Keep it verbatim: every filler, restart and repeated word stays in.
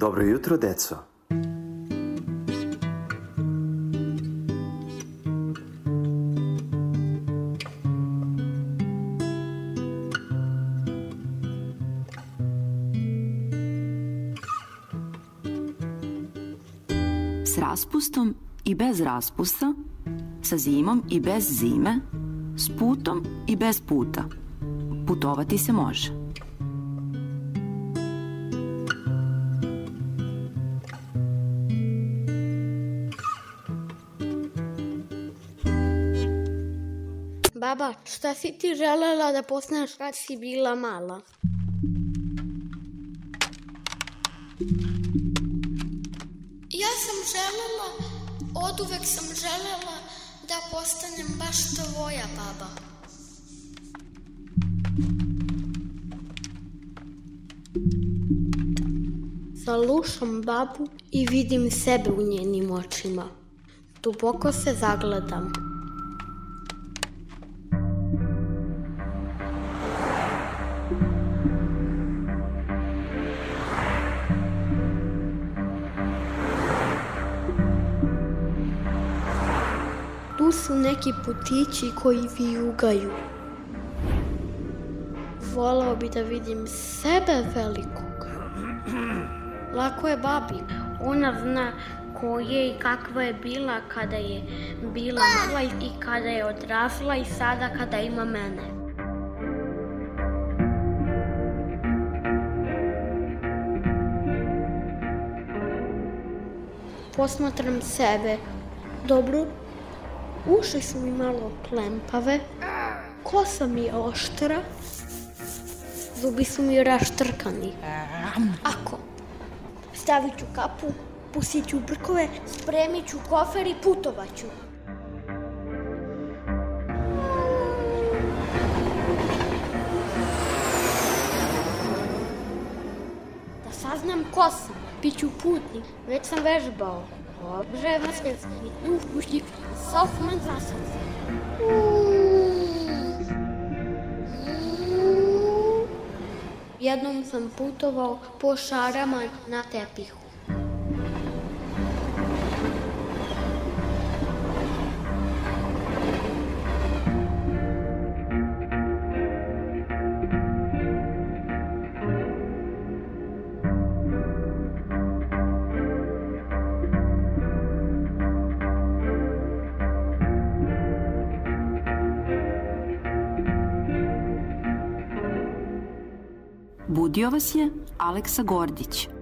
Dobro jutro, deco. S raspustom i bez raspusta, sa zimom i bez zime, s putom i bez puta. Putovati se može. Baba, šta si ti želela da postaneš kad si bila mala? Ja sam želela, oduvek sam želela da postanem baš tvoja baba. Slušam babu i vidim sebe u njenim očima. Duboko se zagledam. Tu su neki putići koji vijugaju. Volao bi da vidim sebe velikog. Lako je babi. Ona zna ko je i kakva je bila kada je bila mala i kada je odrasla i sada kada ima mene. Posmatram sebe. Dobro. Uši su mi malo klempave, kosa mi je oštra, zubi su mi raštrkani. Ako, stavit ću kapu, pustit ću brkove, spremit ću kofer i putovat ću. Da saznam ko sam, bit ću putnik, već sam vežbao. Dobrze, was upuścić Sofman zasad. Jednom sam putovao po šarama na tepihu. Budio vas je Aleksa Gordić.